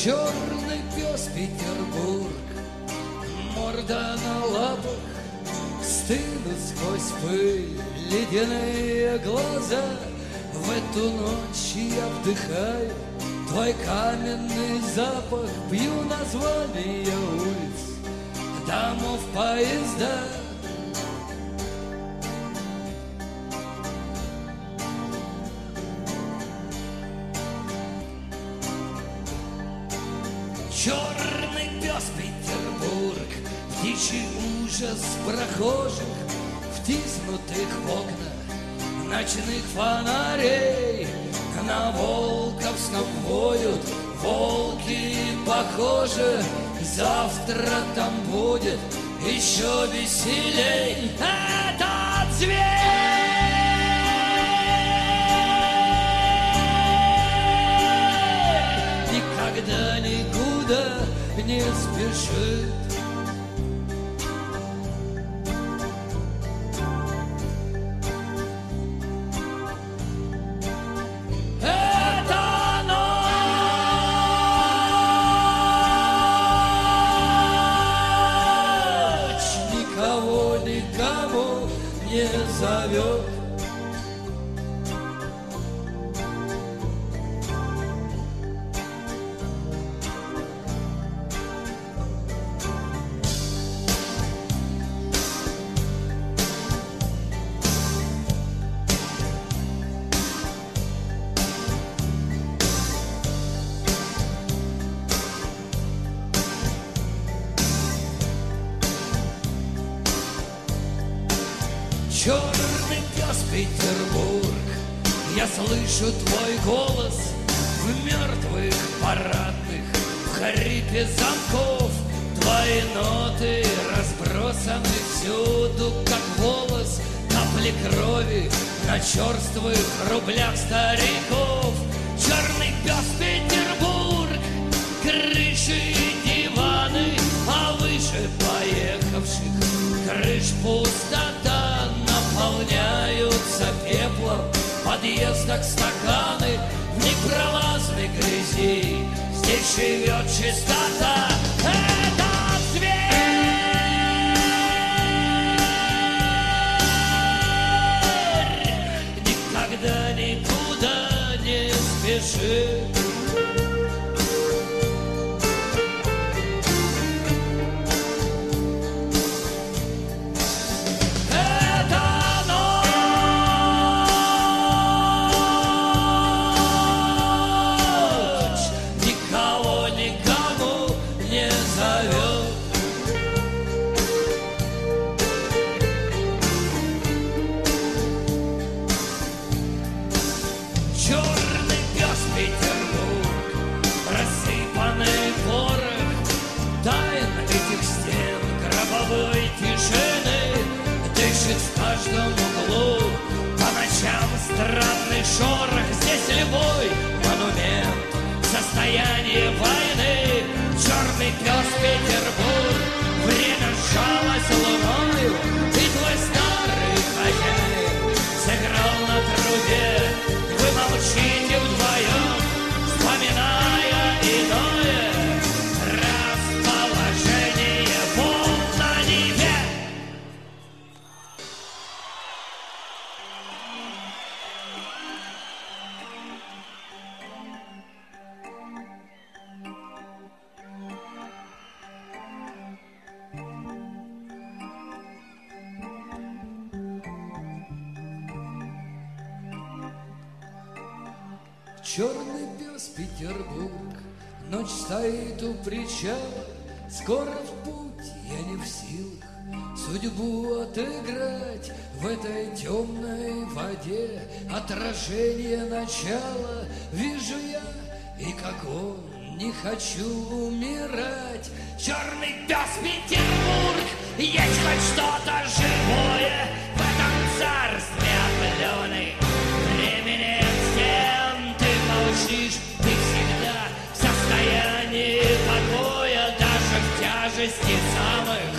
Черный пес Петербург, морда на лапах, стынут сквозь пыль ледяные глаза. В эту ночь я вдыхаю твой каменный запах, пью названия улиц, домов, поезда. Черный пес Петербург, птичий ужас прохожих, втиснутых в окна ночных фонарей. На Волковском воют волки, похоже, завтра там будет еще веселей. Этот зверь никогда никуда не спешит. Зовет. Черный пес Петербург, я слышу твой голос в мертвых парадных, в хрипе замков. Твои ноты разбросаны всюду, как волос, капли крови на черствых рублях стариков. Черный пес Петербург, крыши и диваны, а выше поехавших крыш пустота. Наполняются пеплом подъездах стаканы, в непролазной грязи здесь живет чистота. Этот зверь никогда никуда не спешит. Черный пес Петербург, рассыпанный ворох тайн этих стен гробовой тишины, дышит в каждом углу по ночам странный шорох. Здесь любой монумент состояние войны. Черный пес Петербург, время сжалось луною, и твой старый хозяин сыграл на трубе. Вы молчите вдвоем, вспоминая иное расположение волн на Неве. Черный пес Петербург, ночь стоит у причала, скоро в путь, я не в силах судьбу отыграть. В этой темной воде отражение начала вижу я, и как он, не хочу умирать. Черный пес Петербург, есть хоть что-то живое в этом царстве опаленной времени стен. Ты молчишь, ты всегда в состоянии покоя, даже в тяжести самых